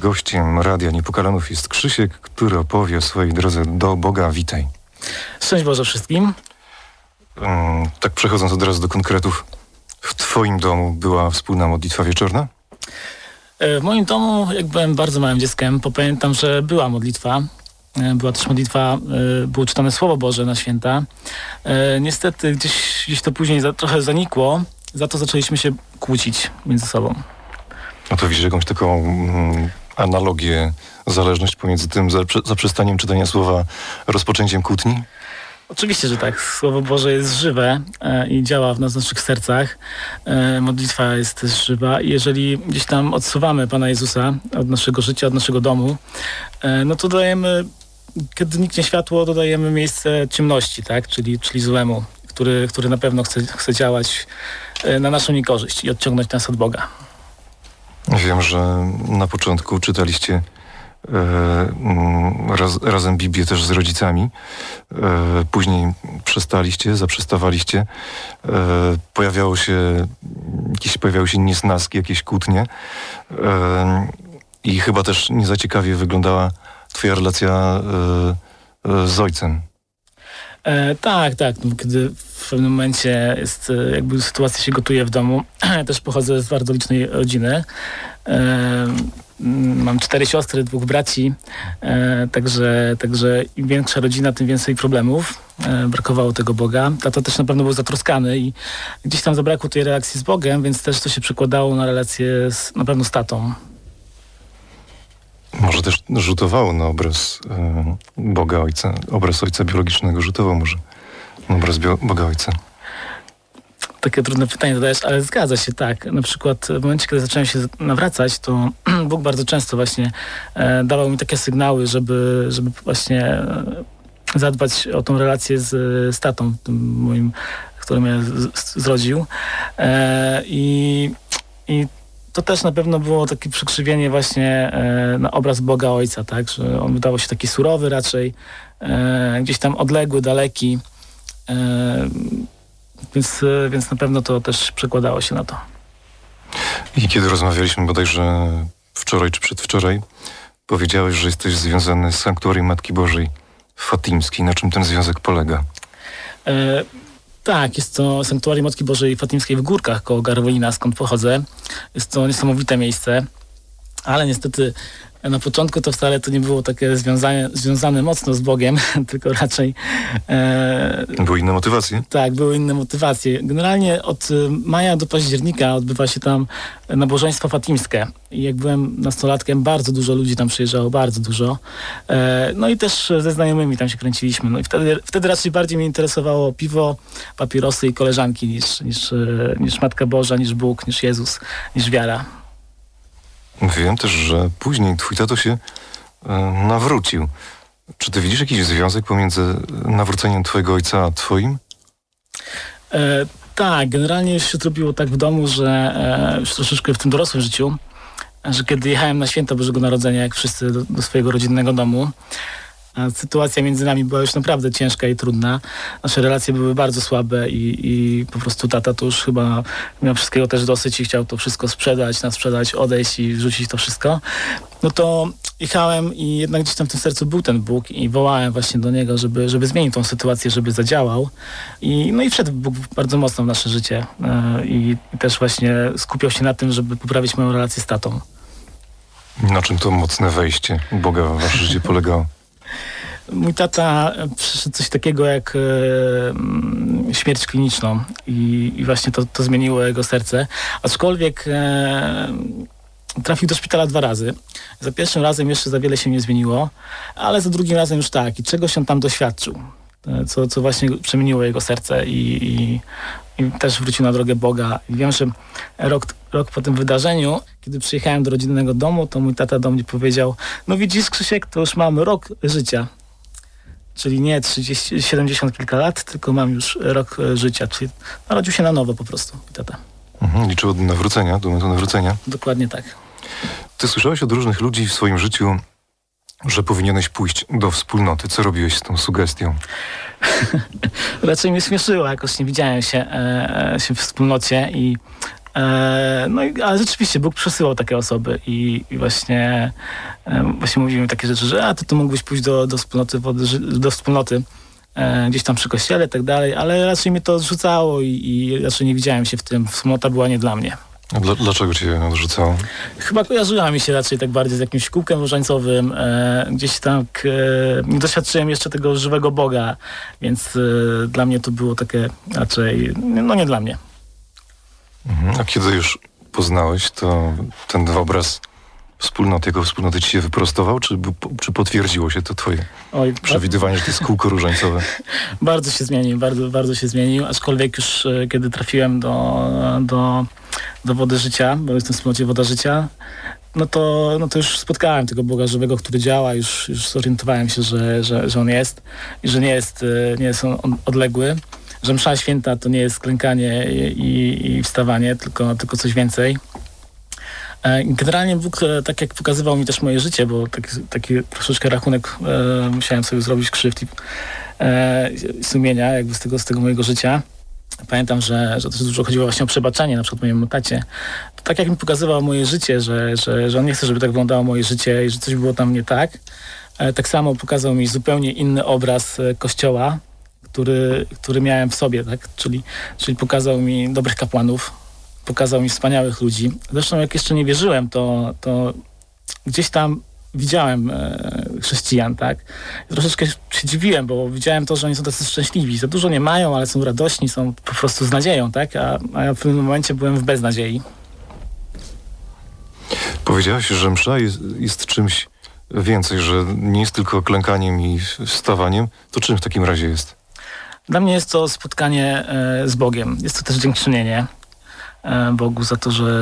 Gościem Radia Niepokalanów jest Krzysiek, który opowie o swojej drodze do Boga. Witaj. Szczęść Boże wszystkim. Tak przechodząc od razu do konkretów, w twoim domu była wspólna modlitwa wieczorna? W moim domu, jak byłem bardzo małym dzieckiem, pamiętam, że była modlitwa. Była też modlitwa, było czytane Słowo Boże na święta. Niestety gdzieś to później trochę zanikło, za to zaczęliśmy się kłócić między sobą. No to widzisz jakąś taką analogię, zależność pomiędzy tym zaprzestaniem czytania słowa, rozpoczęciem kłótni? Oczywiście, że tak. Słowo Boże jest żywe i działa w naszych sercach. Modlitwa jest też żywa i jeżeli gdzieś tam odsuwamy Pana Jezusa od naszego życia, od naszego domu, no to dajemy, kiedy niknie światło, dodajemy miejsce ciemności, tak? Czyli złemu, który na pewno chce działać na naszą niekorzyść i odciągnąć nas od Boga. Wiem, że na początku czytaliście razem Biblię też z rodzicami. Później zaprzestawaliście. Pojawiały się niesnaski, jakieś kłótnie. I chyba też nie za ciekawie wyglądała twoja relacja z ojcem. Tak. No, kiedy w pewnym momencie jakby sytuacja się gotuje w domu. Też pochodzę z bardzo licznej rodziny. Mam 4 siostry, 2 braci, także im większa rodzina, tym więcej problemów. Brakowało tego Boga. Tata też na pewno był zatroskany i gdzieś tam zabrakło tej relacji z Bogiem, więc też to się przekładało na relację na pewno z tatą. Może też rzutowało na obraz Boga Ojca, obraz Ojca biologicznego rzutował może na obraz Boga Ojca. Takie trudne pytanie zadajesz, ale zgadza się, tak. Na przykład w momencie, kiedy zacząłem się nawracać, to Bóg bardzo często właśnie dawał mi takie sygnały, żeby właśnie zadbać o tą relację z tatą, tym moim, który mnie zrodził. I to też na pewno było takie przekrzywienie właśnie na obraz Boga Ojca, tak? Że on wydawał się taki surowy raczej, gdzieś tam odległy, daleki. Więc na pewno to też przekładało się na to. I kiedy rozmawialiśmy bodajże wczoraj czy przedwczoraj, powiedziałeś, że jesteś związany z Sanktuarium Matki Bożej Fatimskiej. Na czym ten związek polega? Tak, jest to Sanktuarium Matki Bożej Fatimskiej w Górkach koło Garwolina, skąd pochodzę. Jest to niesamowite miejsce, ale niestety na początku to wcale to nie było takie związane mocno z Bogiem, tylko raczej... Były inne motywacje? Tak, były inne motywacje. Generalnie od maja do października odbywa się tam nabożeństwo fatimskie. I jak byłem nastolatkiem, bardzo dużo ludzi tam przyjeżdżało, bardzo dużo. No i też ze znajomymi tam się kręciliśmy. No i wtedy raczej bardziej mnie interesowało piwo, papierosy i koleżanki niż Matka Boża, niż Bóg, niż Jezus, niż wiara. Wiem też, że później twój tato się nawrócił. Czy ty widzisz jakiś związek pomiędzy nawróceniem twojego ojca a twoim? Tak, generalnie już się zrobiło tak w domu, że już troszeczkę w tym dorosłym życiu, że kiedy jechałem na święta Bożego Narodzenia, jak wszyscy do swojego rodzinnego domu, a sytuacja między nami była już naprawdę ciężka i trudna. Nasze relacje były bardzo słabe i po prostu tata to już chyba miał wszystkiego też dosyć i chciał to wszystko sprzedać, odejść i wrzucić to wszystko. No to jechałem i jednak gdzieś tam w tym sercu był ten Bóg i wołałem właśnie do Niego, żeby zmienił tą sytuację, żeby zadziałał. I wszedł Bóg bardzo mocno w nasze życie i też właśnie skupiał się na tym, żeby poprawić moją relację z tatą. Na czym to mocne wejście Boga w wasze życie polegało? Mój tata przeszedł coś takiego jak śmierć kliniczną i właśnie to zmieniło jego serce. Aczkolwiek trafił do szpitala 2 razy. Za pierwszym razem jeszcze za wiele się nie zmieniło, ale za drugim razem już tak. I czegoś on tam doświadczył, co właśnie przemieniło jego serce i też wrócił na drogę Boga. I wiem, że rok po tym wydarzeniu, kiedy przyjechałem do rodzinnego domu, to mój tata do mnie powiedział: no widzisz, Krzysiek, to już mam rok życia. Czyli nie 70 kilka lat, tylko mam już rok życia. Czyli narodził się na nowo po prostu, mój tata. Liczył do nawrócenia, do momentu nawrócenia. Dokładnie tak. Ty słyszałeś od różnych ludzi w swoim życiu, że powinieneś pójść do wspólnoty. Co robiłeś z tą sugestią? Raczej mnie śmieszyło, jakoś nie widziałem się w wspólnocie i Ale rzeczywiście Bóg przesyłał takie osoby i właśnie mówiły mi takie rzeczy, że ty mógłbyś pójść do wspólnoty, do wspólnoty gdzieś tam przy kościele i tak dalej, ale raczej mnie to odrzucało i raczej nie widziałem się w tym. Wspólnota była nie dla mnie. A dlaczego cię odrzucało? Chyba kojarzyła mi się raczej tak bardziej z jakimś kółkiem różańcowym. Gdzieś tak nie doświadczyłem jeszcze tego żywego Boga, więc dla mnie to było takie raczej, nie dla mnie. A kiedy już poznałeś, to ten obraz wspólnoty, jego wspólnoty ci się wyprostował, czy potwierdziło się to twoje przewidywanie, że to jest kółko różańcowe? Bardzo się zmienił, bardzo się zmienił, aczkolwiek już kiedy trafiłem do Wody Życia, bo jestem w wspólnocie Woda Życia, no to już spotkałem tego Boga żywego, który działa, już zorientowałem się, że On jest i że nie jest on odległy, że msza święta to nie jest klękanie i wstawanie, tylko coś więcej. Generalnie Bóg, tak jak pokazywał mi też moje życie, bo taki troszeczkę rachunek musiałem sobie zrobić krzywd i sumienia jakby z tego mojego życia. Pamiętam, że też dużo chodziło właśnie o przebaczenie, na przykład mojemu tacie. To tak jak mi pokazywał moje życie, że on nie chce, żeby tak wyglądało moje życie i że coś było tam nie tak. Tak samo pokazał mi zupełnie inny obraz Kościoła, który miałem w sobie, tak? Czyli pokazał mi dobrych kapłanów, pokazał mi wspaniałych ludzi. Zresztą jak jeszcze nie wierzyłem, to gdzieś tam widziałem chrześcijan, tak? Troszeczkę się dziwiłem, bo widziałem to, że oni są tacy szczęśliwi. Za dużo nie mają, ale są radośni, są po prostu z nadzieją, tak? A ja w pewnym momencie byłem w beznadziei. Powiedziałeś, że msza jest czymś więcej, że nie jest tylko klękaniem i wstawaniem. To czym w takim razie jest? Dla mnie jest to spotkanie z Bogiem. Jest to też dziękczynienie Bogu za to, że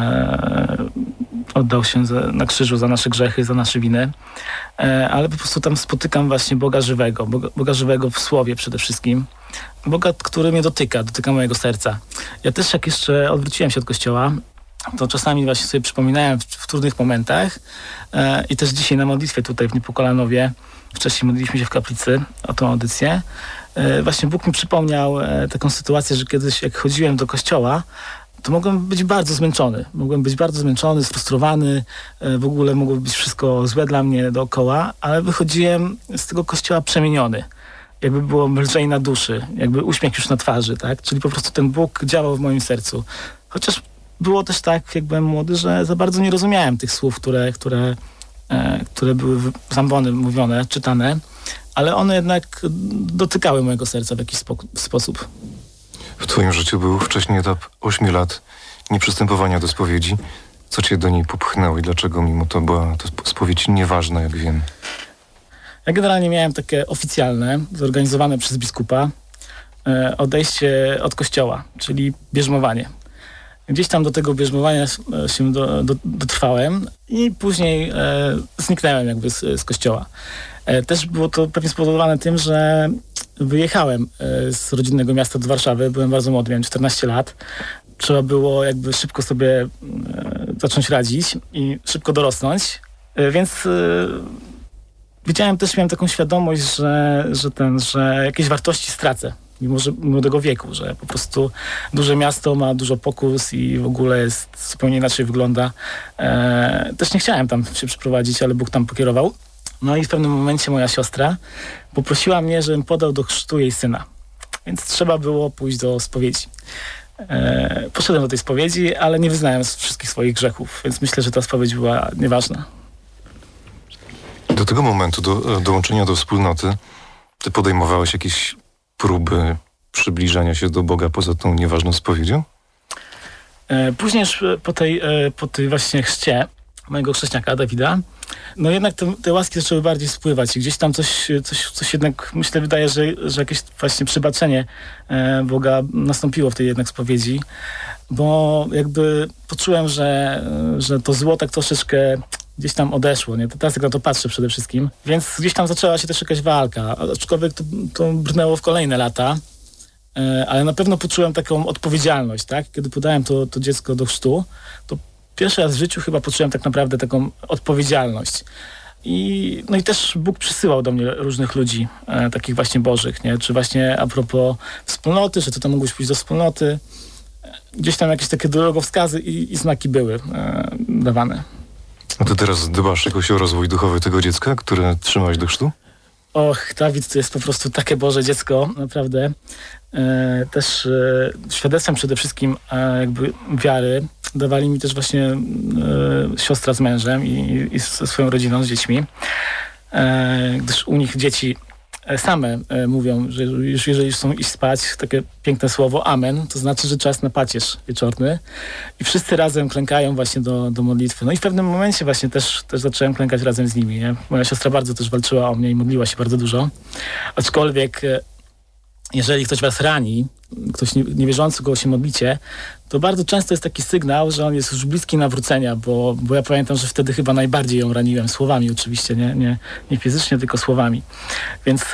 oddał się na krzyżu za nasze grzechy, za nasze winy, ale po prostu tam spotykam właśnie Boga żywego w Słowie przede wszystkim. Boga, który mnie dotyka mojego serca. Ja też jak jeszcze odwróciłem się od Kościoła, to czasami właśnie sobie przypominałem w trudnych momentach i też dzisiaj na modlitwie tutaj w Niepokolanowie, wcześniej modliliśmy się w kaplicy o tą audycję, właśnie Bóg mi przypomniał taką sytuację, że kiedyś jak chodziłem do kościoła, to mogłem być bardzo zmęczony. Sfrustrowany, w ogóle mogło być wszystko złe dla mnie dookoła, ale wychodziłem z tego kościoła przemieniony. Jakby było lżej na duszy, jakby uśmiech już na twarzy, tak? Czyli po prostu ten Bóg działał w moim sercu. Chociaż było też tak, jak byłem młody, że za bardzo nie rozumiałem tych słów, które były z ambony mówione, czytane, ale one jednak dotykały mojego serca w jakiś sposób. W twoim życiu był wcześniej etap 8 lat nieprzystępowania do spowiedzi. Co cię do niej popchnęło i dlaczego mimo to była to spowiedź nieważna, jak wiem? Ja generalnie miałem takie oficjalne, zorganizowane przez biskupa odejście od kościoła, czyli bierzmowanie. Gdzieś tam do tego bierzmowania się dotrwałem i później zniknąłem jakby z kościoła. Też było to pewnie spowodowane tym, że wyjechałem z rodzinnego miasta do Warszawy. Byłem bardzo młody, miałem 14 lat. Trzeba było jakby szybko sobie zacząć radzić i szybko dorosnąć. Więc miałem taką świadomość, że jakieś wartości stracę. Mimo młodego wieku, że po prostu duże miasto ma dużo pokus i w ogóle zupełnie inaczej wygląda. Też nie chciałem tam się przeprowadzić, ale Bóg tam pokierował. No i w pewnym momencie moja siostra poprosiła mnie, żebym podał do chrztu jej syna. Więc trzeba było pójść do spowiedzi. Poszedłem do tej spowiedzi, ale nie wyznałem wszystkich swoich grzechów, więc myślę, że ta spowiedź była nieważna. Do tego momentu, do dołączenia do wspólnoty, ty podejmowałeś jakieś próby przybliżania się do Boga poza tą nieważną spowiedzią? Później już po tej właśnie chrzcie mojego chrześniaka Dawida, no jednak te łaski zaczęły bardziej spływać i gdzieś tam coś jednak, myślę, wydaje, że jakieś właśnie przebaczenie Boga nastąpiło w tej jednak spowiedzi, bo jakby poczułem, że to zło tak troszeczkę gdzieś tam odeszło, nie? Teraz jak na to patrzę przede wszystkim, więc gdzieś tam zaczęła się też jakaś walka, aczkolwiek to brnęło w kolejne lata, ale na pewno poczułem taką odpowiedzialność, tak? Kiedy podałem to dziecko do chrztu, to pierwszy raz w życiu chyba poczułem tak naprawdę taką odpowiedzialność. I też Bóg przysyłał do mnie różnych ludzi, takich właśnie bożych, nie? Czy właśnie a propos wspólnoty, że ty tam mógłbyś pójść do wspólnoty. gdzieś tam jakieś takie drogowskazy i znaki były dawane. A ty teraz dbasz jakoś o rozwój duchowy tego dziecka, które trzymałeś do chrztu? Och, Dawid to jest po prostu takie Boże dziecko, naprawdę. Też świadectwem przede wszystkim jakby wiary dawali mi też właśnie siostra z mężem i ze swoją rodziną, z dziećmi. Gdyż u nich dzieci same mówią, że już jeżeli chcą iść spać, takie piękne słowo amen, to znaczy, że czas na pacierz wieczorny i wszyscy razem klękają właśnie do modlitwy. No i w pewnym momencie właśnie też zacząłem klękać razem z nimi. Nie? Moja siostra bardzo też walczyła o mnie i modliła się bardzo dużo. Aczkolwiek jeżeli ktoś was rani, ktoś niewierzący, kogo się modlicie, to bardzo często jest taki sygnał, że on jest już bliski nawrócenia, bo ja pamiętam, że wtedy chyba najbardziej ją raniłem słowami oczywiście, nie fizycznie, tylko słowami. Więc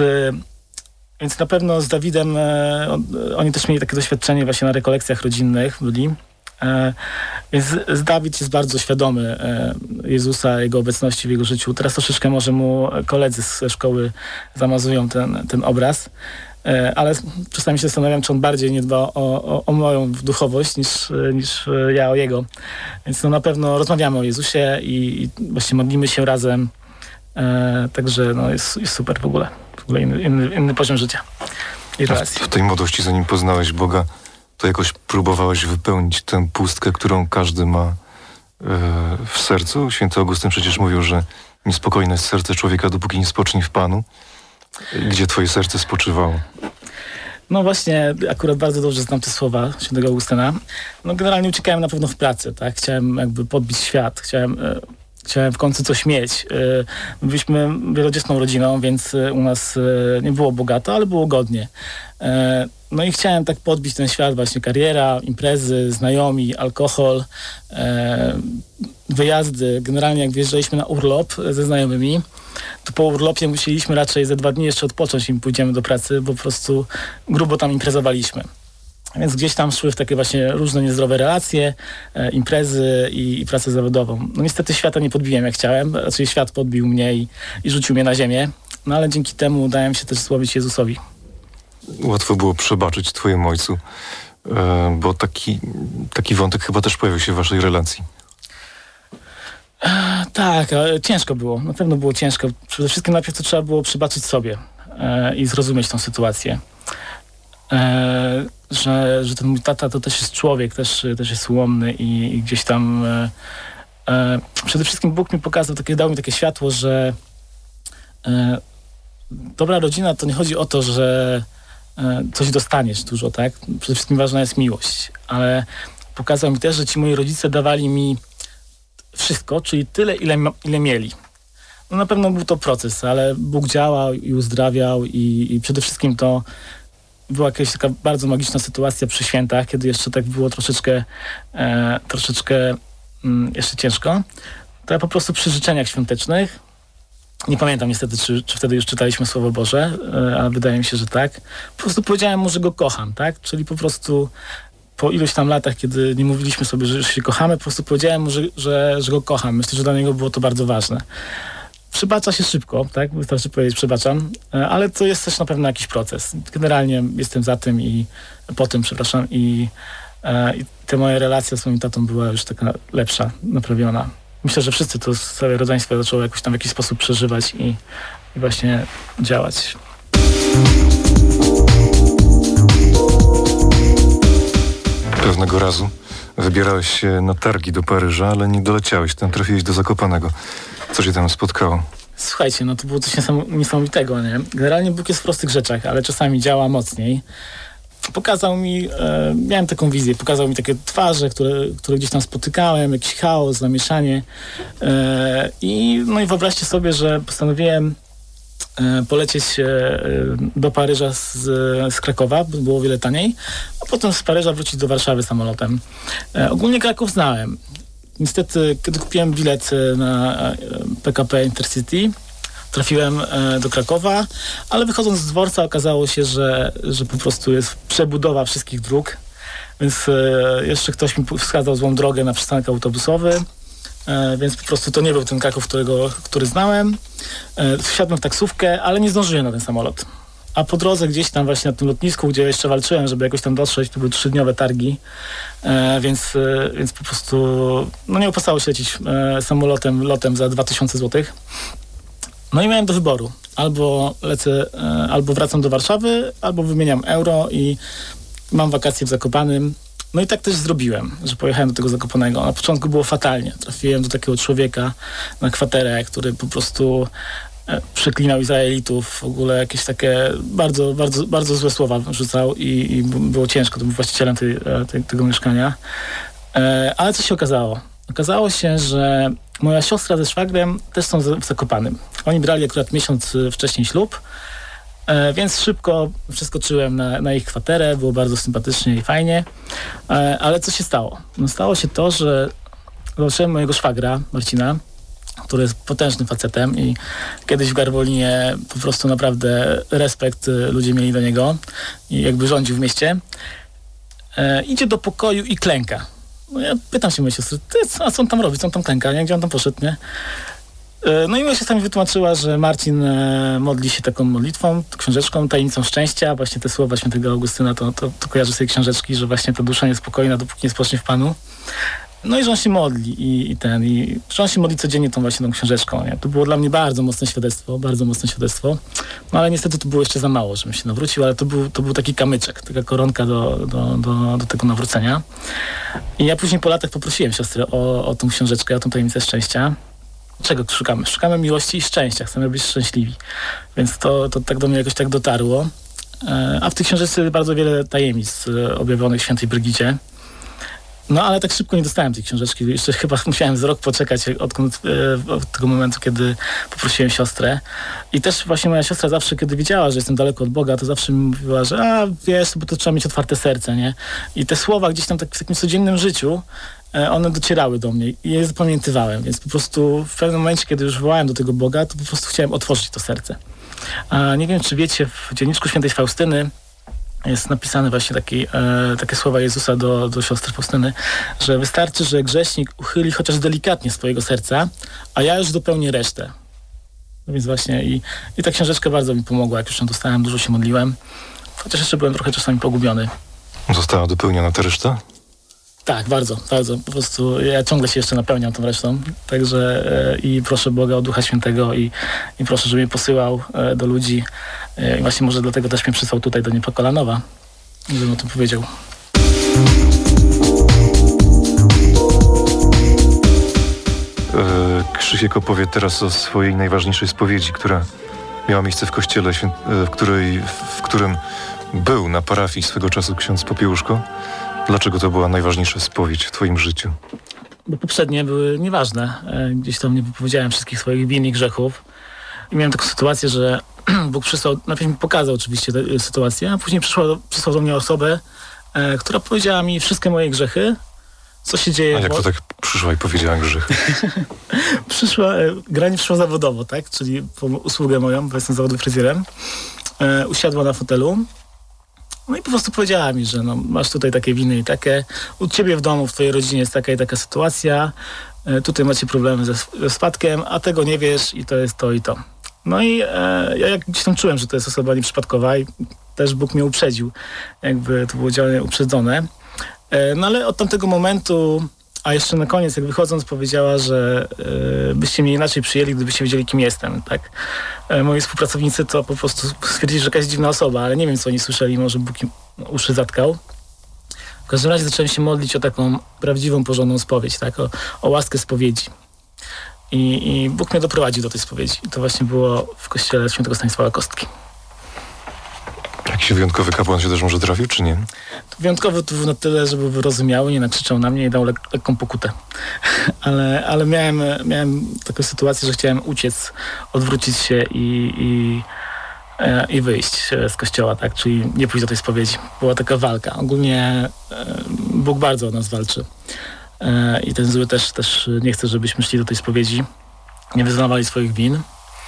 na pewno z Dawidem oni też mieli takie doświadczenie właśnie na rekolekcjach rodzinnych byli. Więc Dawid jest bardzo świadomy Jezusa, Jego obecności w jego życiu. Teraz troszeczkę może mu koledzy ze szkoły zamazują ten obraz. Ale czasami się zastanawiam, czy on bardziej nie dba o moją duchowość niż ja o jego. Więc no na pewno rozmawiamy o Jezusie i właśnie modlimy się razem. Także no jest super w ogóle inny poziom życia i relacji. W tej młodości, zanim poznałeś Boga, to jakoś próbowałeś wypełnić tę pustkę, którą każdy ma w sercu? Święty Augustyn przecież mówił, że niespokojne jest serce człowieka, dopóki nie spocznie w Panu. Gdzie twoje serce spoczywało? No właśnie, akurat bardzo dobrze znam te słowa świętego Augustyna. No generalnie uciekałem na pewno w pracy, tak? Chciałem jakby podbić świat, chciałem w końcu coś mieć. Byliśmy wielodzietną rodziną, więc u nas nie było bogato, ale było godnie. No i chciałem tak podbić ten świat, właśnie kariera, imprezy, znajomi, alkohol, wyjazdy. Generalnie jak wjeżdżaliśmy na urlop ze znajomymi, to po urlopie musieliśmy raczej ze 2 dni jeszcze odpocząć, nim pójdziemy do pracy, bo po prostu grubo tam imprezowaliśmy. Więc gdzieś tam szły w takie właśnie różne niezdrowe relacje, imprezy i pracę zawodową. No niestety świata nie podbiłem jak chciałem, raczej świat podbił mnie i rzucił mnie na ziemię, no ale dzięki temu dałem się też sławić Jezusowi. Łatwo było przebaczyć twojemu ojcu, bo taki wątek chyba też pojawił się w waszej relacji. Tak, ciężko było. Na pewno było ciężko. Przede wszystkim najpierw to trzeba było przebaczyć sobie i zrozumieć tą sytuację. Że ten mój tata to też jest człowiek, też jest ułomny i gdzieś tam przede wszystkim Bóg mi pokazał, dał mi takie światło, że dobra rodzina to nie chodzi o to, że coś dostaniesz dużo, tak? Przede wszystkim ważna jest miłość, ale pokazał mi też, że ci moi rodzice dawali mi wszystko, czyli tyle, ile mieli. No na pewno był to proces, ale Bóg działał i uzdrawiał i przede wszystkim to była jakaś taka bardzo magiczna sytuacja przy świętach, kiedy jeszcze tak było troszeczkę jeszcze ciężko. To ja po prostu przy życzeniach świątecznych, nie pamiętam niestety, czy wtedy już czytaliśmy Słowo Boże, ale wydaje mi się, że tak. Po prostu powiedziałem mu, że go kocham, tak? Czyli po prostu po iluś tam latach, kiedy nie mówiliśmy sobie, że się kochamy, po prostu powiedziałem mu, że go kocham. Myślę, że dla niego było to bardzo ważne. Przebacza się szybko, tak? Wystarczy powiedzieć przebaczam, ale to jest też na pewno jakiś proces. Generalnie jestem za tym i po tym, przepraszam, i te moje relacje z moim tatą była już taka lepsza, naprawiona. Myślę, że wszyscy to całe rodzeństwo zaczęło jakoś tam w jakiś sposób przeżywać i właśnie działać. Pewnego razu wybierałeś się na targi do Paryża, ale nie doleciałeś. Tam trafiłeś do Zakopanego. Co cię tam spotkało? Słuchajcie, no to było coś niesamowitego, nie? Generalnie Bóg jest w prostych rzeczach, ale czasami działa mocniej. Pokazał mi, miałem taką wizję, pokazał mi takie twarze, które gdzieś tam spotykałem, jakiś chaos, zamieszanie. No i wyobraźcie sobie, że postanowiłem polecieć do Paryża z Krakowa, bo było o wiele taniej, a potem z Paryża wrócić do Warszawy samolotem. Ogólnie Kraków znałem. Niestety, kiedy kupiłem bilet na PKP Intercity, trafiłem do Krakowa, ale wychodząc z dworca okazało się, że po prostu jest przebudowa wszystkich dróg, więc jeszcze ktoś mi wskazał złą drogę na przystanek autobusowy, więc po prostu to nie był ten Kraków, który znałem. Wsiadłem w taksówkę, ale nie zdążyłem na ten samolot. A po drodze gdzieś tam właśnie na tym lotnisku, gdzie jeszcze walczyłem, żeby jakoś tam dotrzeć, to były 3-dniowe targi, więc po prostu nie opłacało się lecieć lotem za 2000 zł. No i miałem do wyboru. Albo lecę, albo wracam do Warszawy, albo wymieniam euro i mam wakacje w Zakopanym. No i tak też zrobiłem, że pojechałem do tego Zakopanego. Na początku było fatalnie. Trafiłem do takiego człowieka na kwaterę, który po prostu przeklinał Izraelitów, w ogóle jakieś takie bardzo, bardzo, bardzo złe słowa rzucał i było ciężko. To był właścicielem tego mieszkania. Ale co się okazało? Okazało się, że moja siostra ze szwagrem też są w Zakopanym. Oni brali akurat miesiąc wcześniej ślub, więc szybko przeskoczyłem na ich kwaterę, było bardzo sympatycznie i fajnie. Ale co się stało? No stało się to, że zobaczyłem mojego szwagra, Marcina, który jest potężnym facetem i kiedyś w Garwolinie po prostu naprawdę respekt ludzie mieli do niego i jakby rządził w mieście. Idzie do pokoju i klęka. No ja pytam się mojej siostry, a co on tam robi, co on tam klęka, nie? Gdzie on tam poszedł, nie? No i moja siostra mi wytłumaczyła, że Marcin modli się taką modlitwą, książeczką, tajemnicą szczęścia. Właśnie te słowa świętego Augustyna, to kojarzy sobie książeczki, że właśnie ta dusza niespokojna, dopóki nie spocznie w Panu. No i że on się modli i że on się modli codziennie tą książeczką. Nie? To było dla mnie bardzo mocne świadectwo. No ale niestety to było jeszcze za mało, żebym się nawrócił, ale to był taki kamyczek, taka koronka do tego nawrócenia. I ja później po latach poprosiłem siostrę o tą książeczkę, o tą tajemnicę szczęścia. Czego szukamy? Szukamy miłości i szczęścia, chcemy być szczęśliwi. Więc to tak do mnie jakoś tak dotarło. A w tej książeczce bardzo wiele tajemnic objawionych świętej Brygidzie. No ale tak szybko nie dostałem tej książeczki. Jeszcze chyba musiałem z rok poczekać od tego momentu, kiedy poprosiłem siostrę. I też właśnie moja siostra zawsze, kiedy widziała, że jestem daleko od Boga, to zawsze mi mówiła, że wiesz, bo to trzeba mieć otwarte serce, nie? I te słowa gdzieś tam w takim codziennym życiu, one docierały do mnie i je zapamiętywałem. Więc po prostu w pewnym momencie, kiedy już wołałem do tego Boga, to po prostu chciałem otworzyć to serce. A nie wiem, czy wiecie, w dzienniczku świętej Faustyny jest napisane właśnie takie słowa Jezusa do siostry Faustyny, że wystarczy, że grzesznik uchyli chociaż delikatnie swojego serca, a ja już dopełnię resztę. No więc właśnie i ta książeczka bardzo mi pomogła, jak już ją dostałem, dużo się modliłem, chociaż jeszcze byłem trochę czasami pogubiony. Została dopełniona ta reszta? Tak, bardzo, bardzo. Po prostu ja ciągle się jeszcze napełniam tą resztą, także i proszę Boga o Ducha Świętego i proszę, żeby mnie posyłał do ludzi. I właśnie może dlatego też mnie przysłał tutaj do Niepokolanowa, żebym o tym powiedział. Krzysiek opowie teraz o swojej najważniejszej spowiedzi, która miała miejsce w kościele, w którym był na parafii swego czasu ksiądz Popiełuszko. Dlaczego to była najważniejsza spowiedź w twoim życiu? Bo poprzednie były nieważne. Gdzieś tam nie wypowiedziałem wszystkich swoich win i grzechów. I miałem taką sytuację, że Bóg przysłał, najpierw mi pokazał oczywiście tę sytuację, a później przysłał do mnie osobę, która powiedziała mi wszystkie moje grzechy, co się dzieje... A jak to tak przyszła i powiedziała grzechy? Gra nie przyszła zawodowo, tak? Czyli po usługę moją, bo jestem zawodowym fryzjerem. Usiadła na fotelu. No i po prostu powiedziała mi, że masz tutaj takie winy i takie, u ciebie w domu, w twojej rodzinie jest taka i taka sytuacja, tutaj macie problemy ze spadkiem, a tego nie wiesz i to jest to i to. No i ja jak gdzieś tam czułem, że to jest osoba nieprzypadkowa i też Bóg mnie uprzedził, jakby to było działanie uprzedzone. No ale od tamtego momentu, a jeszcze na koniec, jak wychodząc, powiedziała, że byście mnie inaczej przyjęli, gdybyście wiedzieli, kim jestem, tak? Moi współpracownicy to po prostu stwierdzili, że jakaś dziwna osoba, ale nie wiem, co oni słyszeli, może Bóg im uszy zatkał. W każdym razie zacząłem się modlić o taką prawdziwą, porządną spowiedź, tak? O łaskę spowiedzi. I Bóg mnie doprowadził do tej spowiedzi. I to właśnie było w kościele świętego Stanisława Kostki. Jakiś wyjątkowy kapłan się też może trafił, czy nie? Wyjątkowy to był na tyle, że był wyrozumiały, nie nakrzyczał na mnie i dał lekką pokutę. ale miałem taką sytuację, że chciałem uciec, odwrócić się i wyjść z kościoła, tak? Czyli nie pójść do tej spowiedzi. Była taka walka. Ogólnie Bóg bardzo o nas walczy. I ten zły też nie chce, żebyśmy szli do tej spowiedzi, nie wyznawali swoich win.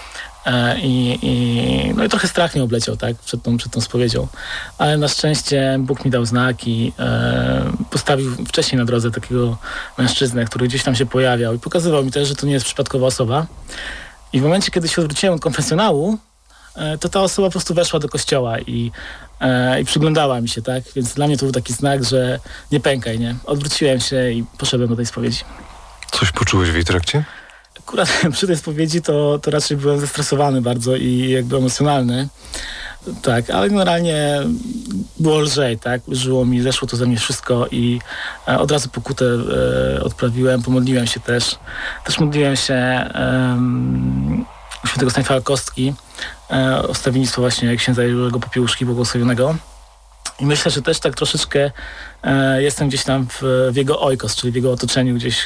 No i trochę strach mnie obleciał, tak, przed tą spowiedzią. Ale na szczęście Bóg mi dał znak i postawił wcześniej na drodze takiego mężczyznę, który gdzieś tam się pojawiał i pokazywał mi też, że to nie jest przypadkowa osoba. I w momencie, kiedy się odwróciłem od konfesjonału, to ta osoba po prostu weszła do kościoła i przyglądała mi się, tak? Więc dla mnie to był taki znak, że nie pękaj, nie? Odwróciłem się i poszedłem do tej spowiedzi. Coś poczułeś w jej trakcie? Akurat przy tej spowiedzi to raczej byłem zestresowany bardzo i jakby emocjonalny. Tak, ale generalnie było lżej, tak? Żyło mi, zeszło to ze mnie wszystko i od razu pokutę odprawiłem, pomodliłem się też. Też modliłem się u świętego Stanisława Kostki, o stawiennictwo właśnie księdza Jerzego Popiełuszki Błogosławionego. I myślę, że też tak troszeczkę jestem gdzieś tam w jego oikos, czyli w jego otoczeniu gdzieś,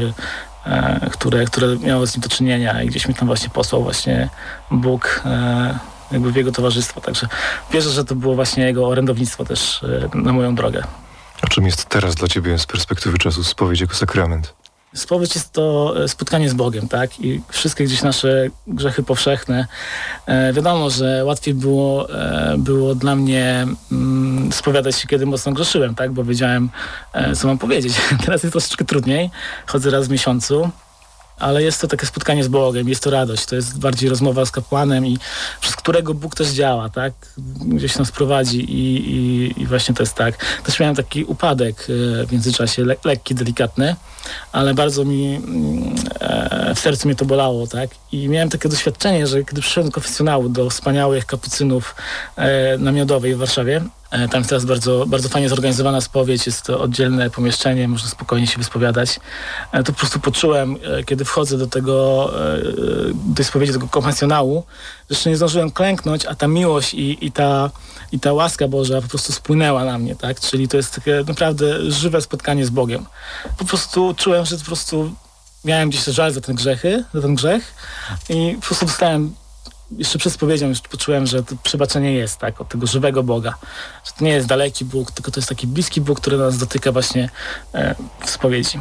które miało z nim do czynienia i gdzieś mi tam właśnie posłał właśnie Bóg jakby w jego towarzystwo. Także wierzę, że to było właśnie jego orędownictwo też na moją drogę. A czym jest teraz dla ciebie z perspektywy czasu spowiedź jako sakrament? Spowiedź jest to spotkanie z Bogiem, tak? I wszystkie gdzieś nasze grzechy powszechne. Wiadomo, że łatwiej było dla mnie spowiadać się, kiedy mocno grzeszyłem, tak? Bo wiedziałem, co mam powiedzieć. Teraz jest troszeczkę trudniej. Chodzę raz w miesiącu. Ale jest to takie spotkanie z Bogiem, jest to radość, to jest bardziej rozmowa z kapłanem i przez którego Bóg też działa, tak? Gdzieś nas prowadzi i właśnie to jest tak. Też miałem taki upadek w międzyczasie, lekki, delikatny, ale bardzo mi w sercu mnie to bolało, tak? I miałem takie doświadczenie, że kiedy przyszedłem do konfesjonału, do wspaniałych kapucynów na Miodowej w Warszawie, tam jest teraz bardzo, bardzo fajnie zorganizowana spowiedź, jest to oddzielne pomieszczenie, można spokojnie się wyspowiadać. To po prostu poczułem, kiedy wchodzę do tej spowiedzi, do tego konfesjonału, że jeszcze nie zdążyłem klęknąć, a ta miłość i ta łaska Boża po prostu spłynęła na mnie, tak? Czyli to jest takie naprawdę żywe spotkanie z Bogiem. Po prostu czułem, że po prostu miałem gdzieś żal za ten grzech i po prostu dostałem jeszcze przed spowiedzią już poczułem, że to przebaczenie jest, tak, od tego żywego Boga. Że to nie jest daleki Bóg, tylko to jest taki bliski Bóg, który nas dotyka właśnie w spowiedzi.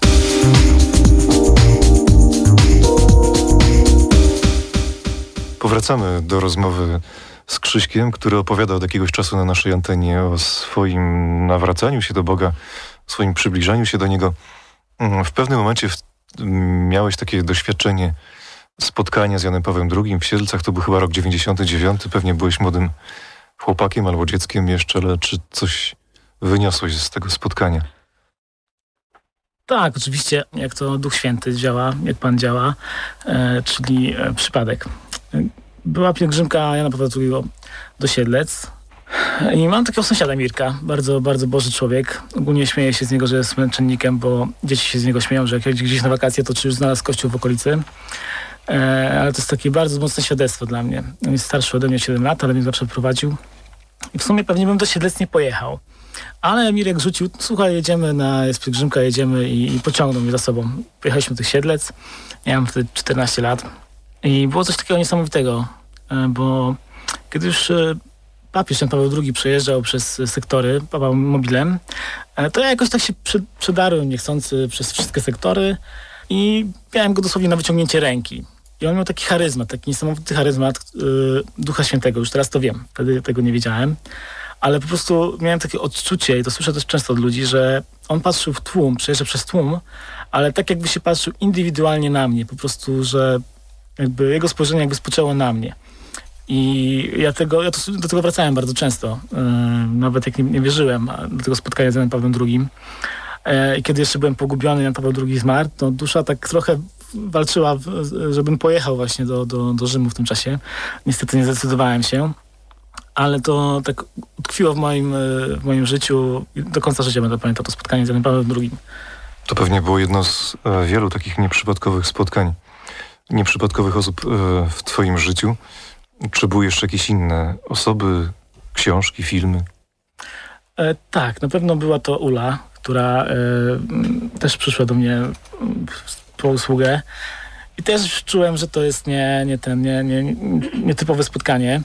Powracamy do rozmowy z Krzyśkiem, który opowiada od jakiegoś czasu na naszej antenie o swoim nawracaniu się do Boga, swoim przybliżaniu się do Niego. W pewnym momencie miałeś takie doświadczenie spotkania z Janem Pawłem II w Siedlcach, to był chyba rok 99, pewnie byłeś młodym chłopakiem albo dzieckiem jeszcze, ale czy coś wyniosłeś z tego spotkania? Tak, oczywiście, jak to Duch Święty działa, jak Pan działa, czyli przypadek. Była pielgrzymka Jana Pawła II do Siedlec i mam takiego sąsiada Mirka, bardzo, bardzo Boży człowiek. Ogólnie śmieję się z niego, że jest męczennikiem, bo dzieci się z niego śmieją, że jak jedzie gdzieś na wakacje, to czy już znalazł kościół w okolicy. Ale to jest takie bardzo mocne świadectwo dla mnie. On jest starszy ode mnie 7 lat, ale mnie zawsze prowadził. I w sumie pewnie bym do Siedlec nie pojechał. Ale Mirek rzucił, słuchaj, jest pielgrzymka, jedziemy i pociągnął mnie za sobą. Pojechaliśmy do tych Siedlec, miałem wtedy 14 lat. I było coś takiego niesamowitego, bo kiedy już papież Jan Paweł II przejeżdżał przez sektory mobilem, to ja jakoś tak się przedarłem niechcący przez wszystkie sektory i miałem go dosłownie na wyciągnięcie ręki. I on miał taki charyzmat, taki niesamowity charyzmat Ducha Świętego. Już teraz to wiem, wtedy tego nie wiedziałem. Ale po prostu miałem takie odczucie, i to słyszę też często od ludzi, że on patrzył w tłum, przejeżdża przez tłum, ale tak jakby się patrzył indywidualnie na mnie. Po prostu, że jakby jego spojrzenie jakby spoczęło na mnie. I ja do tego wracałem bardzo często. Nawet jak nie wierzyłem do tego spotkania z Janem Pawłem II. I kiedy jeszcze byłem pogubiony, Jan Paweł II zmarł, to dusza tak trochę walczyła, żebym pojechał właśnie do Rzymu w tym czasie. Niestety nie zdecydowałem się, ale to tak utkwiło w moim życiu i do końca życia będę pamiętał to spotkanie z Janem Pawłem II. To pewnie było jedno z wielu takich nieprzypadkowych spotkań, nieprzypadkowych osób w twoim życiu. Czy były jeszcze jakieś inne osoby, książki, filmy? Tak, na pewno była to Ula, która też przyszła do mnie po usługę i też czułem, że to jest nietypowe spotkanie.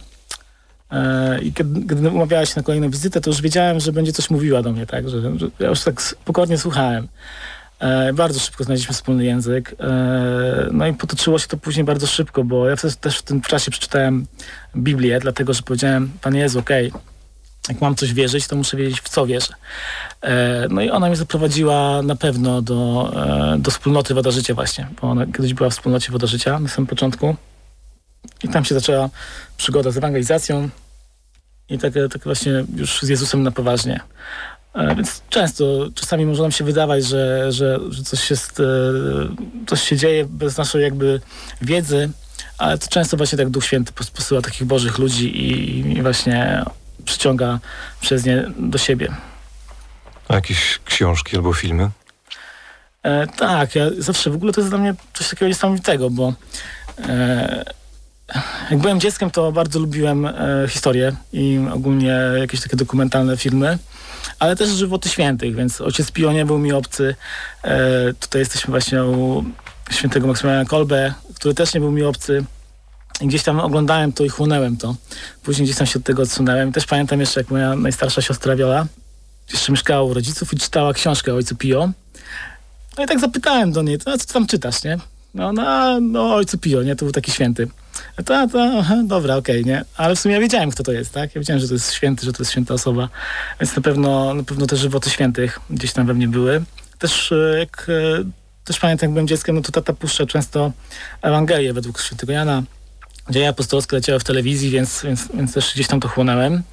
I kiedy umawiała się na kolejną wizytę, to już wiedziałem, że będzie coś mówiła do mnie, tak? Że ja już tak spokojnie słuchałem. Bardzo szybko znaleźliśmy wspólny język. No i potoczyło się to później bardzo szybko, bo ja też w tym czasie przeczytałem Biblię, dlatego że powiedziałem, Panie Jezu, okej, jak mam coś wierzyć, to muszę wiedzieć, w co wierzę. No i ona mnie zaprowadziła na pewno do wspólnoty Woda Życia właśnie, bo ona kiedyś była w wspólnocie Woda Życia na samym początku. I tam się zaczęła przygoda z ewangelizacją i tak właśnie już z Jezusem na poważnie. Więc czasami może nam się wydawać, że coś się dzieje bez naszej jakby wiedzy, ale to często właśnie tak Duch Święty posyła takich bożych ludzi i właśnie przyciąga przez nie do siebie. A jakieś książki albo filmy? Tak, ja zawsze w ogóle to jest dla mnie coś takiego niesamowitego, bo jak byłem dzieckiem, to bardzo lubiłem historię i ogólnie jakieś takie dokumentalne filmy, ale też żywoty świętych, więc Ojciec Pio nie był mi obcy. Tutaj jesteśmy właśnie u świętego Maksymiliana Kolbe, który też nie był mi obcy. I gdzieś tam oglądałem to i chłonęłem to. Później gdzieś tam się od tego odsunąłem. I też pamiętam jeszcze, jak moja najstarsza siostra Wiola jeszcze mieszkała u rodziców i czytała książkę o Ojcu Pio. No i tak zapytałem do niej, co ty tam czytasz, nie? No Ojcu Pio, nie? To był taki święty. Dobra, okej, nie? Ale w sumie ja wiedziałem, kto to jest, tak? Ja wiedziałem, że to jest święty, że to jest święta osoba. Więc na pewno te żywoty świętych gdzieś tam we mnie były. Też pamiętam, jak byłem dzieckiem, no to tata puszcza często Ewangelię według świętego Jana. Dzieje apostolskie leciały w telewizji, więc też gdzieś tam to chłonąłem.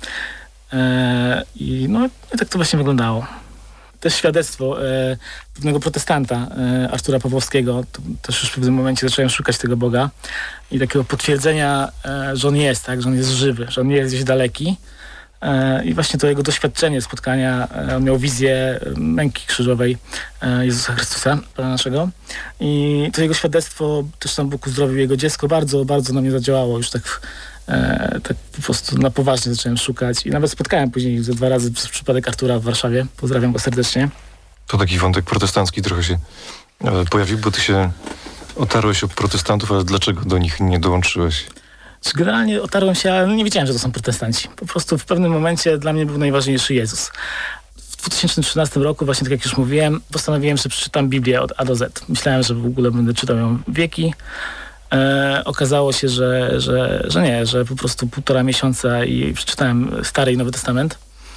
I tak to właśnie wyglądało. Też świadectwo pewnego protestanta, Artura Pawłowskiego. To też już w pewnym momencie zacząłem szukać tego Boga i takiego potwierdzenia, że On jest, tak, że On jest żywy, że On nie jest gdzieś daleki. I właśnie to jego doświadczenie, spotkania, on miał wizję męki krzyżowej Jezusa Chrystusa, Pana naszego. I to jego świadectwo, też tam Bóg uzdrowił jego dziecko, bardzo, bardzo na mnie zadziałało. Już tak po prostu na poważnie zacząłem szukać i nawet spotkałem później ze 2 razy przez przypadek Artura w Warszawie. Pozdrawiam go serdecznie. To taki wątek protestancki trochę się pojawił, bo ty się otarłeś o protestantów, ale dlaczego do nich nie dołączyłeś? Generalnie otarłem się, ale nie wiedziałem, że to są protestanci. Po prostu w pewnym momencie dla mnie był najważniejszy Jezus. W 2013 roku, właśnie tak jak już mówiłem, postanowiłem, że przeczytam Biblię od A do Z. Myślałem, że w ogóle będę czytał ją wieki. Okazało się, że nie, że po prostu 1,5 miesiąca i przeczytałem Stary i Nowy Testament.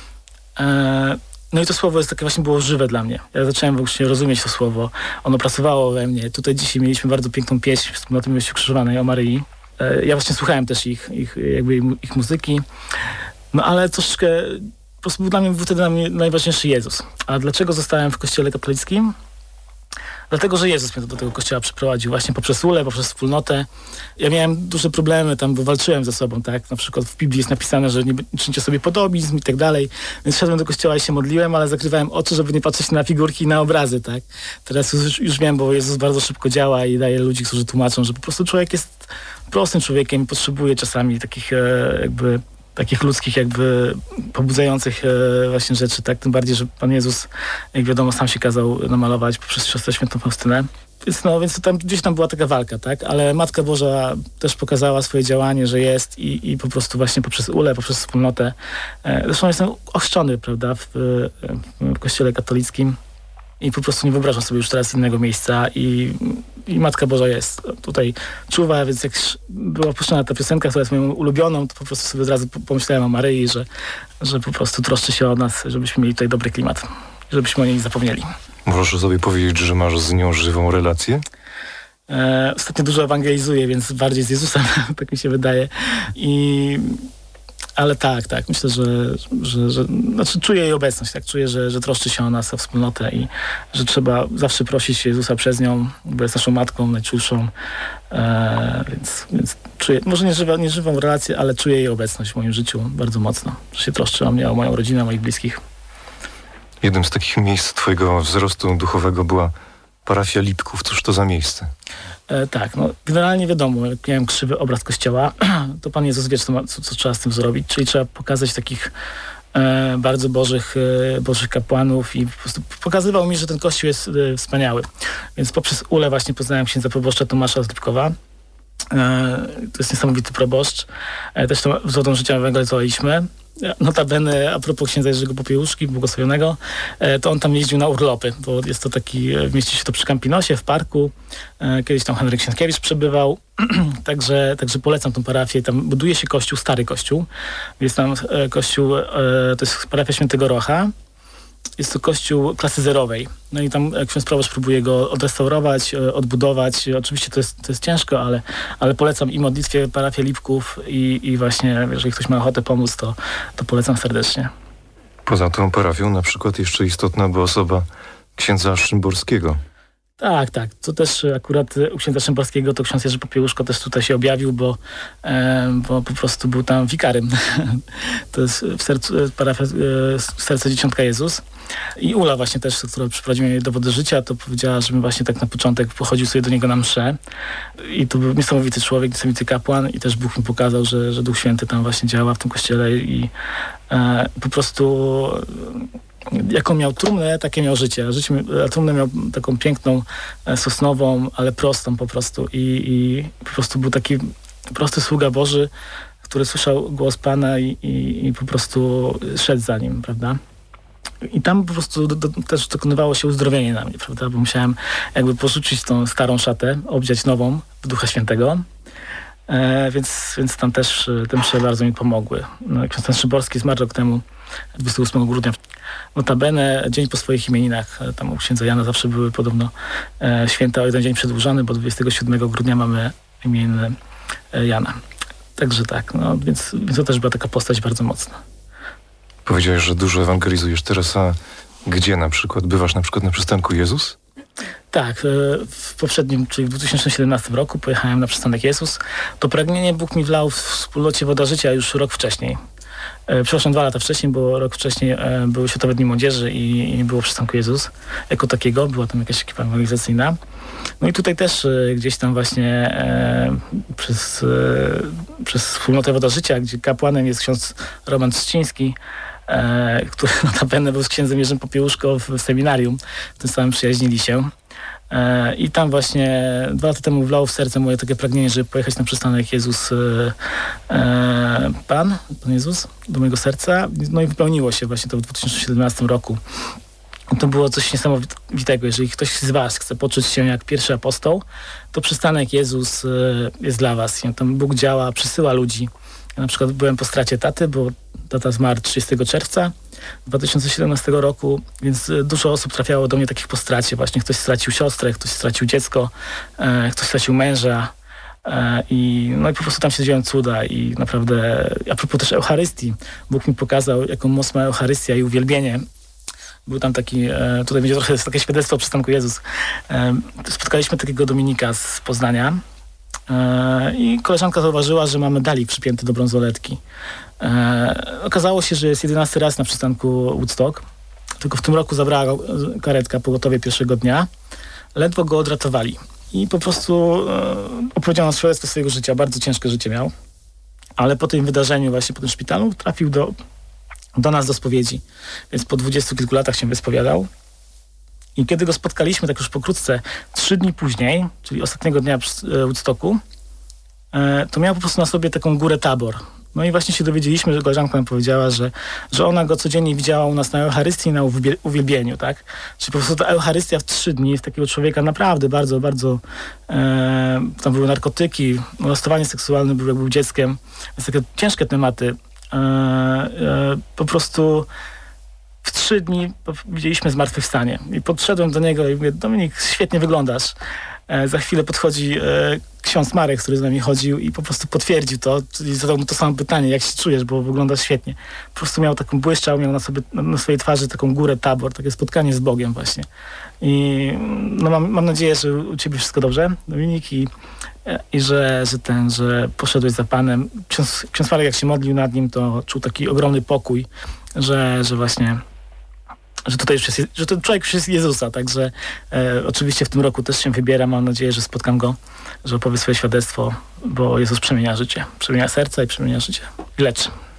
No i to słowo jest takie właśnie było żywe dla mnie. Ja zacząłem właśnie rozumieć to słowo. Ono pracowało we mnie. Tutaj dzisiaj mieliśmy bardzo piękną pieśń Wspólnoty Miłości Ukrzyżowanej o Maryi. Ja właśnie słuchałem też ich muzyki. No ale troszeczkę po prostu był wtedy dla mnie najważniejszy Jezus. A dlaczego zostałem w kościele katolickim? Dlatego, że Jezus mnie do tego kościoła przyprowadził właśnie poprzez ulę, poprzez wspólnotę. Ja miałem duże problemy tam, bo walczyłem ze sobą, tak? Na przykład w Biblii jest napisane, że nie czyńcie sobie podobizm i tak dalej. Więc szedłem do kościoła i się modliłem, ale zakrywałem oczy, żeby nie patrzeć na figurki i na obrazy, tak? Teraz już wiem, bo Jezus bardzo szybko działa i daje ludzi, którzy tłumaczą, że po prostu człowiek jest prostym człowiekiem i potrzebuje czasami takich ludzkich pobudzających właśnie rzeczy, tak? Tym bardziej, że Pan Jezus, jak wiadomo, sam się kazał namalować poprzez siostrę świętą Faustynę. Więc tam gdzieś tam była taka walka, tak? Ale Matka Boża też pokazała swoje działanie, że jest i po prostu właśnie poprzez ulę, poprzez wspólnotę. Zresztą jestem ochrzczony, prawda, w kościele katolickim i po prostu nie wyobrażam sobie już teraz innego miejsca i Matka Boża jest tutaj czuwa, więc jak była puszczona ta piosenka, która jest moją ulubioną, to po prostu sobie od razu pomyślałem o Maryi, że po prostu troszczy się o nas, żebyśmy mieli tutaj dobry klimat, żebyśmy o niej nie zapomnieli. Możesz sobie powiedzieć, że masz z nią żywą relację? Ostatnio dużo ewangelizuję, więc bardziej z Jezusem, tak mi się wydaje. Ale tak, myślę, że znaczy czuję jej obecność, tak, czuję, że troszczy się o nas, o wspólnotę i że trzeba zawsze prosić Jezusa przez nią, bo jest naszą matką najczulszą, więc czuję, może nie żywą relację, ale czuję jej obecność w moim życiu bardzo mocno, że się troszczy o mnie, o moją rodzinę, o moich bliskich. Jednym z takich miejsc twojego wzrostu duchowego była parafia Lipków. Cóż to za miejsce? Tak, generalnie wiadomo, jak miałem krzywy obraz Kościoła, to Pan Jezus wie, co trzeba z tym zrobić, czyli trzeba pokazać takich bardzo bożych kapłanów i po prostu pokazywał mi, że ten Kościół jest wspaniały. Więc poprzez ulę właśnie poznałem księdza proboszcza Tomasza z Lipkowa. To jest niesamowity proboszcz. Też tą wodą życia ewangelizowaliśmy. Notabene, a propos księdza Jerzego Popiełuszki, błogosławionego, to on tam jeździł na urlopy, bo jest to taki, mieści się to przy Campinosie, w parku. Kiedyś tam Henryk Sienkiewicz przebywał, także polecam tą parafię. Tam buduje się kościół, stary kościół. Jest tam kościół, to jest parafia Świętego Rocha. jest to kościół klasy zerowej. No i tam ksiądz proboszcz próbuje go odrestaurować, odbudować. Oczywiście to jest ciężko, ale polecam i modlitwie parafii Lipków i właśnie, jeżeli ktoś ma ochotę pomóc, to polecam serdecznie. Poza tą parafią na przykład jeszcze istotna była osoba księdza Szymborskiego. Tak. To też akurat u księdza Szymborskiego to ksiądz Jerzy Popiełuszko też tutaj się objawił, bo po prostu był tam wikarym. To jest w sercu parafia Serce Dzieciątka Jezus. I Ula właśnie też, która przyprowadziła mnie do wody życia, to powiedziała, żebym właśnie tak na początek pochodził sobie do niego na mszę. I to był niesamowity człowiek, niesamowity kapłan i też Bóg mi pokazał, że Duch Święty tam właśnie działa w tym kościele i po prostu jaką miał trumnę, takie miał życie. Trumnę miał taką piękną, sosnową, ale prostą po prostu. I po prostu był taki prosty sługa Boży, który słyszał głos Pana i po prostu szedł za nim, prawda? I tam po prostu też dokonywało się uzdrowienie na mnie, prawda? Bo musiałem jakby porzucić tą starą szatę, obdziać nową w Ducha Świętego. Więc tam też te msze bardzo mi pomogły. No, ksiądz Szymborski zmarł rok temu, 28 grudnia. Notabene dzień po swoich imieninach, tam u księdza Jana zawsze były podobno święta o jeden dzień przedłużony, bo 27 grudnia mamy imieniny Jana. Także tak, no więc to też była taka postać bardzo mocna. Powiedziałeś, że dużo ewangelizujesz teraz, a gdzie na przykład? Bywasz na przykład na przystanku Jezus? Tak, w poprzednim, czyli w 2017 roku pojechałem na przystanek Jezus. To pragnienie Bóg mi wlał w wspólnocie Woda Życia już rok wcześniej. Przepraszam, 2 lata wcześniej, bo rok wcześniej były Światowe Dni Młodzieży i nie było przystanku Jezus jako takiego. Była tam jakaś ekipa ewangelizacyjna. No i tutaj też gdzieś tam właśnie przez wspólnotę Woda Życia, gdzie kapłanem jest ksiądz Roman Trzciński, który notabene był z księdzem Jerzym Popiełuszko w seminarium. Tym samym przyjaźnili się. I tam właśnie 2 lata temu wlało w serce moje takie pragnienie, żeby pojechać na przystanek Jezus, Pan Jezus, do mojego serca. No i wypełniło się właśnie to w 2017 roku. To było coś niesamowitego. Jeżeli ktoś z was chce poczuć się jak pierwszy apostoł, to przystanek Jezus jest dla was. I tam Bóg działa, przysyła ludzi. Ja na przykład byłem po stracie taty, bo tata zmarł 30 czerwca 2017 roku, więc dużo osób trafiało do mnie takich po stracie. Właśnie ktoś stracił siostrę, ktoś stracił dziecko, ktoś stracił męża i po prostu tam się dzieją cuda i naprawdę, a propos też Eucharystii, Bóg mi pokazał, jaką moc ma Eucharystia i uwielbienie. Był tam taki, tutaj będzie trochę takie świadectwo o przystanku Jezus. Spotkaliśmy takiego Dominika z Poznania, i koleżanka zauważyła, że ma medalik przypięty do brązoletki. Okazało się, że jest 11 raz na przystanku Woodstock. Tylko w tym roku zabrała karetka pogotowie pierwszego dnia. Ledwo go odratowali. I po prostu opowiedział nam świadectwo swojego życia. Bardzo ciężkie życie miał. Ale po tym wydarzeniu właśnie, po tym szpitalu trafił do nas do spowiedzi. Więc po 20 kilku latach się wyspowiadał. I kiedy go spotkaliśmy, tak już pokrótce, 3 dni później, czyli ostatniego dnia Woodstocku, to miał po prostu na sobie taką górę Tabor. No i właśnie się dowiedzieliśmy, że koleżanka nam powiedziała, że ona go codziennie widziała u nas na Eucharystii i na uwielbieniu, tak? Czyli po prostu ta Eucharystia w 3 dni z takiego człowieka naprawdę bardzo, bardzo... tam były narkotyki, molestowanie seksualne, jak był dzieckiem. Więc takie ciężkie tematy. Po prostu... W 3 dni widzieliśmy zmartwychwstanie. I podszedłem do niego i mówię: Dominik, świetnie wyglądasz. Za chwilę podchodzi ksiądz Marek, który z nami chodził i po prostu potwierdził to, czyli zadał mu to samo pytanie: jak się czujesz, bo wyglądasz świetnie. Po prostu miał taką błyszczał, miał na swojej twarzy taką górę Tabor, takie spotkanie z Bogiem właśnie. I mam nadzieję, że u ciebie wszystko dobrze, Dominik, i że poszedłeś za Panem. Ksiądz Marek, jak się modlił nad nim, to czuł taki ogromny pokój, że właśnie, że tutaj już jest, że ten człowiek już jest Jezusa, także oczywiście w tym roku też się wybiera, mam nadzieję, że spotkam go, że opowie swoje świadectwo, bo Jezus przemienia życie, przemienia serca i przemienia życie i leczy.